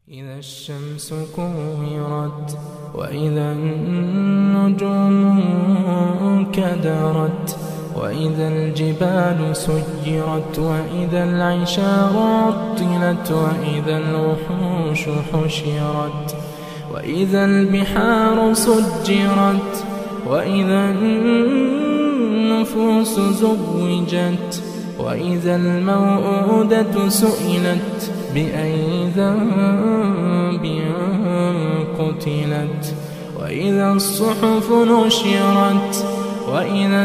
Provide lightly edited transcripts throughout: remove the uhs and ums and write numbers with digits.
إذا الشمس كورت وإذا النجوم انكدرت وإذا الجبال سيرت وإذا العشار عطلت وإذا الوحوش حشرت وإذا البحار سجرت وإذا النفوس زوجت وإذا الموءودة سئلت بأي ذنب قتلت وإذا الصحف نشرت وإذا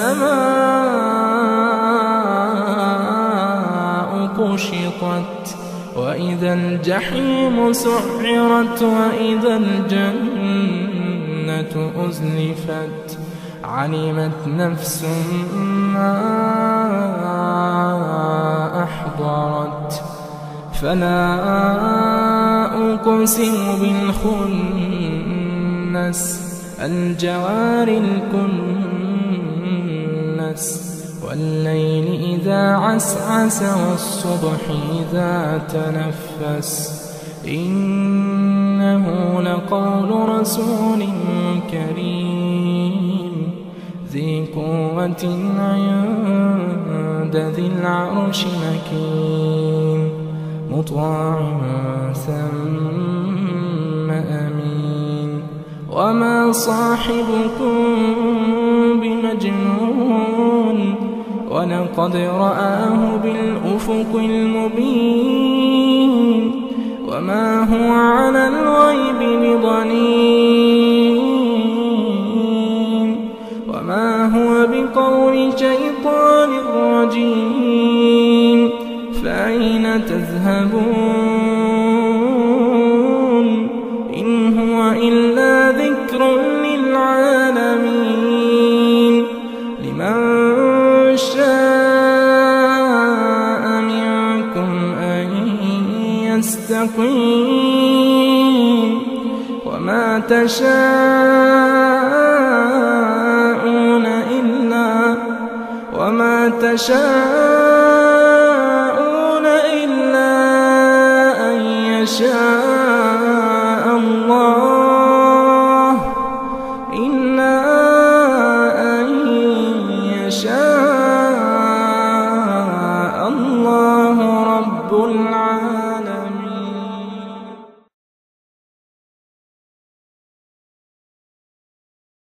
السماء كشطت وإذا الجحيم سعرت وإذا الجنة أزلفت علمت نفس ما أحضرت فلا أقسم بالخنس الجوار الكنس والليل إذا عسعس والصبح إذا تنفس إنه لقول رسول كريم ذي قوة عند ذي العرش مكين مطاع ثم أمين وما صاحبكم بمجنون ولقد رآه بالأفق المبين وما هو على الغيب بضنين وما هو بقول شيطان رجيم فأين تذهبون إن هو إلا ذكر للعالمين لمن شاء منكم أن يستقيم وما تشاءون